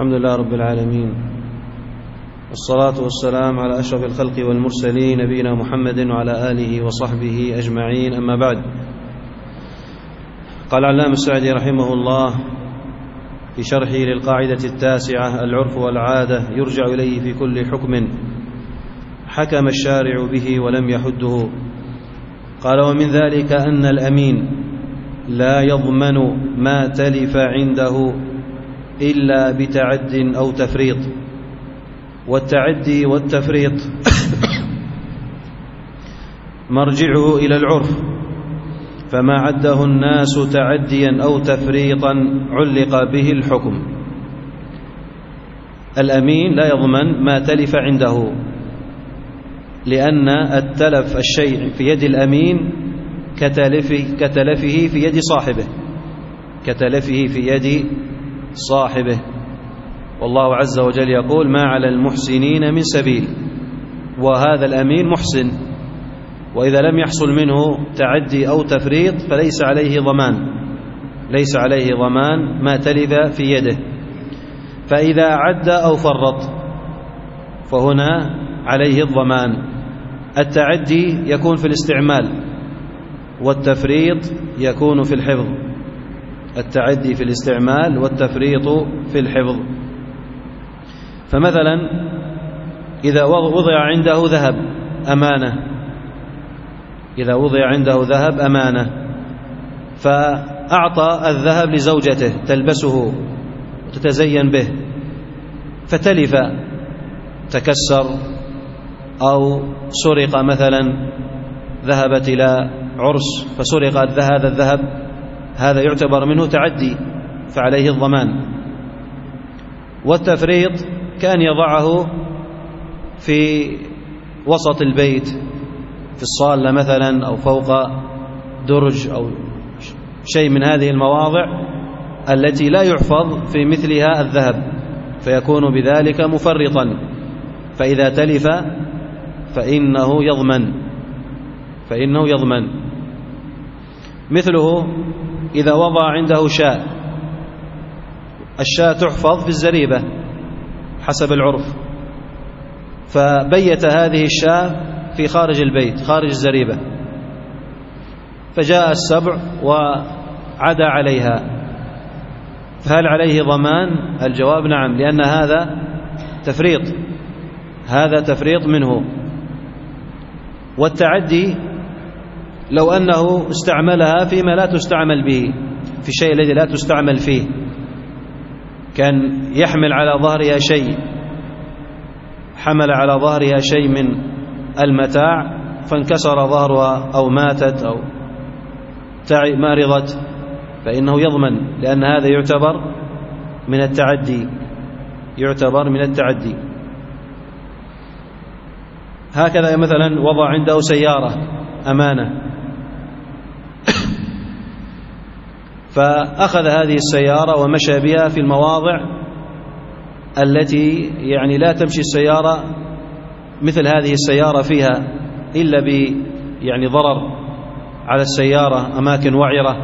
الحمد لله رب العالمين، والصلاة والسلام على أشرف الخلق والمرسلين نبينا محمد وعلى آله وصحبه أجمعين، أما بعد. قال العلامة السعدي رحمه الله في شرحه للقاعدة 9: العرف والعادة يرجع إليه في كل حكم حكم الشارع به ولم يحده. قال: ومن ذلك أن الأمين لا يضمن ما تلف عنده إلا بتعد أو تفريط، والتعدي والتفريط مرجعه إلى العرف، فما عده الناس تعديا أو تفريطا علق به الحكم. الأمين لا يضمن ما تلف عنده، لأن التلف الشيء في يد الأمين كتلفه في يد صاحبه، كتلفه في يد صاحبه. والله عز وجل يقول: ما على المحسنين من سبيل. وهذا الأمين محسن، وإذا لم يحصل منه تعدي أو تفريط فليس عليه ضمان، ليس عليه ضمان ما تلف في يده. فإذا عد أو فرط فهنا عليه الضمان. التعدي يكون في الاستعمال، والتفريط يكون في الحفظ. التعدي في الاستعمال والتفريط في الحفظ. فمثلا إذا وضع عنده ذهب أمانة، إذا وضع عنده ذهب أمانة، فأعطى الذهب لزوجته تلبسه وتتزين به، فتلف، تكسر أو سرق، مثلا ذهبت إلى عرس فسرق هذا الذهب، هذا يعتبر منه تعدي فعليه الضمان. والتفريط كان يضعه في وسط البيت، في الصالة مثلا، أو فوق درج أو شيء من هذه المواضع التي لا يحفظ في مثلها الذهب، فيكون بذلك مفرطا. فإذا تلف فإنه يضمن. مثله إذا وضع عنده شاة، الشاة تحفظ في الزريبة حسب العرف، فبيت هذه الشاة في خارج البيت، خارج الزريبة، فجاء السبع وعدى عليها، فهل عليه ضمان؟ الجواب نعم، لأن هذا تفريط منه. والتعدي لو أنه استعملها فيما لا تستعمل به، في الشيء الذي لا تستعمل فيه، كان يحمل على ظهرها شيء، حمل على ظهرها شيء من المتاع فانكسر ظهرها أو ماتت أو مرضت، فإنه يضمن، لأن هذا يعتبر من التعدي. هكذا مثلا وضع عنده سيارة أمانة، فأخذ هذه السيارة ومشى بها في المواضع التي لا تمشي السيارة مثل هذه السيارة فيها إلا ضرر على السيارة، أماكن وعرة،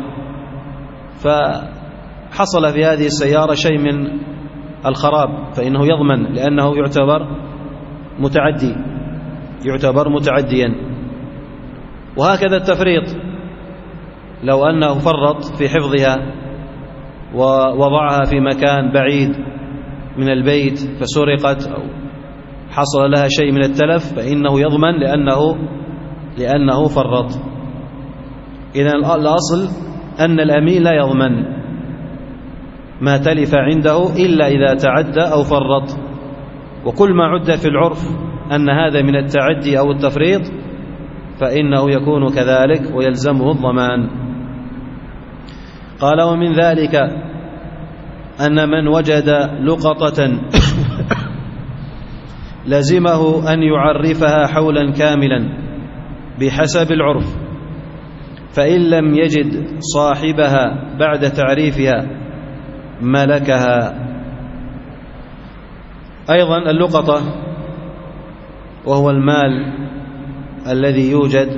فحصل في هذه السيارة شيء من الخراب، فإنه يضمن، لأنه يعتبر متعديا. وهكذا التفريط، لو أنه فرط في حفظها ووضعها في مكان بعيد من البيت فسرقت أو حصل لها شيء من التلف فإنه يضمن، لأنه فرط. إذن الأصل أن الأمين لا يضمن ما تلف عنده إلا إذا تعدى أو فرط، وكل ما عد في العرف أن هذا من التعدي أو التفريط فإنه يكون كذلك ويلزمه الضمان. قال: ومن ذلك أن من وجد لقطة لزمه أن يعرفها حولا كاملا بحسب العرف، فإن لم يجد صاحبها بعد تعريفها ملكها. أيضا اللقطة وهو المال الذي يوجد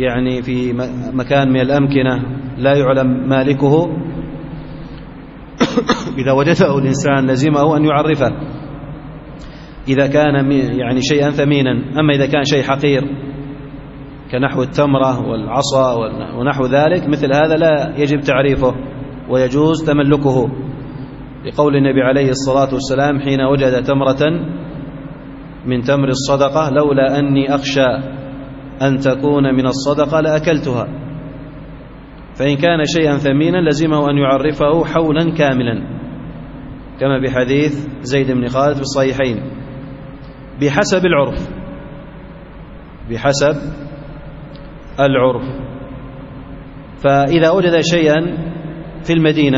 في مكان من الأمكنة لا يعلم مالكه، إذا وجده الإنسان لزمه أن يعرفه إذا كان يعني شيئا ثمينا. أما إذا كان شيء حقير كنحو التمرة والعصا ونحو ذلك، مثل هذا لا يجب تعريفه ويجوز تملكه، لقول النبي عليه الصلاة والسلام حين وجد تمرة من تمر الصدقة: لولا أني أخشى أن تكون من الصدقة لأكلتها. فإن كان شيئا ثمينا لزمه أن يعرفه حولا كاملا، كما بحديث زيد بن خالد في الصحيحين، بحسب العرف، بحسب العرف. فإذا وجد شيئا في المدينة،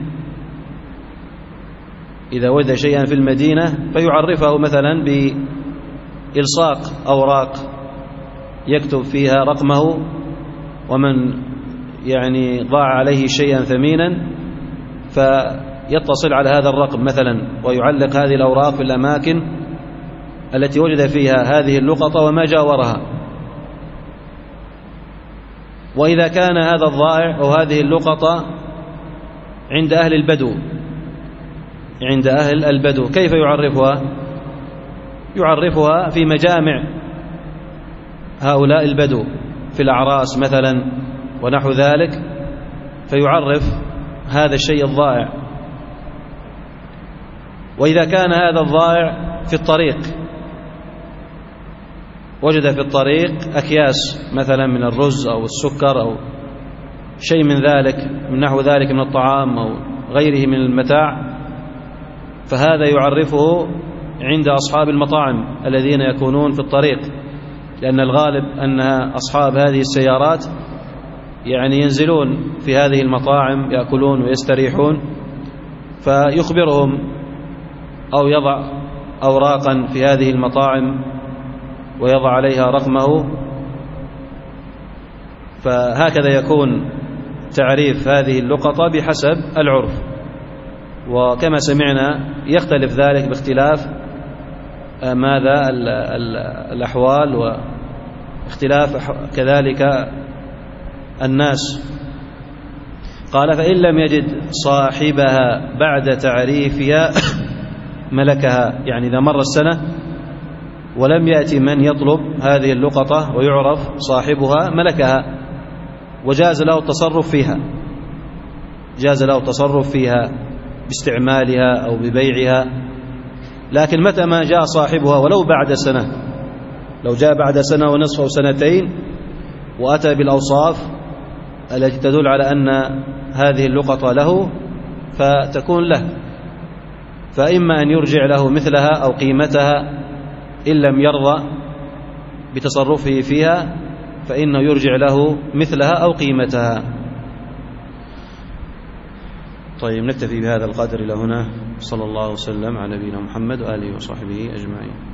إذا وجد شيئا في المدينة فيعرفه مثلا بإلصاق أوراق يكتب فيها رقمه، ومن يعني ضاع عليه شيئا ثمينا فيتصل على هذا الرقم مثلا، ويعلق هذه الأوراق في الأماكن التي وجد فيها هذه اللقطة وما جاورها. وإذا كان هذا الضائع أو هذه اللقطة عند أهل البدو، عند أهل البدو، كيف يعرفها؟ يعرفها في مجامع هؤلاء البدو، في الأعراس مثلا ونحو ذلك، فيعرف هذا الشيء الضائع. وإذا كان هذا الضائع في الطريق، وجد في الطريق أكياس مثلا من الرز أو السكر أو شيء من ذلك، من نحو ذلك من الطعام أو غيره من المتاع، فهذا يعرفه عند أصحاب المطاعم الذين يكونون في الطريق، لأن الغالب أن أصحاب هذه السيارات يعني ينزلون في هذه المطاعم يأكلون ويستريحون، فيخبرهم أو يضع أوراقا في هذه المطاعم ويضع عليها رقمه. فهكذا يكون تعريف هذه اللقطة بحسب العرف. وكما سمعنا يختلف ذلك باختلاف ماذا الأحوال واختلاف كذلك الناس. قال: فإن لم يجد صاحبها بعد تعريفها ملكها، يعني إذا مر السنة ولم يأتي من يطلب هذه اللقطة ويعرف صاحبها ملكها، وجاز له التصرف فيها، جاز له التصرف فيها باستعمالها أو ببيعها. لكن متى ما جاء صاحبها ولو بعد سنة، لو جاء بعد سنة ونصف أو سنتين وأتى بالأوصاف التي تدل على أن هذه اللقطة له، فتكون له، فإما أن يرجع له مثلها أو قيمتها، إن لم يرضى بتصرفه فيها فإنه يرجع له مثلها أو قيمتها. طيب، نكتفي بهذا القدر إلى هنا. صلى الله وسلم على نبينا محمد وآله وصحبه أجمعين.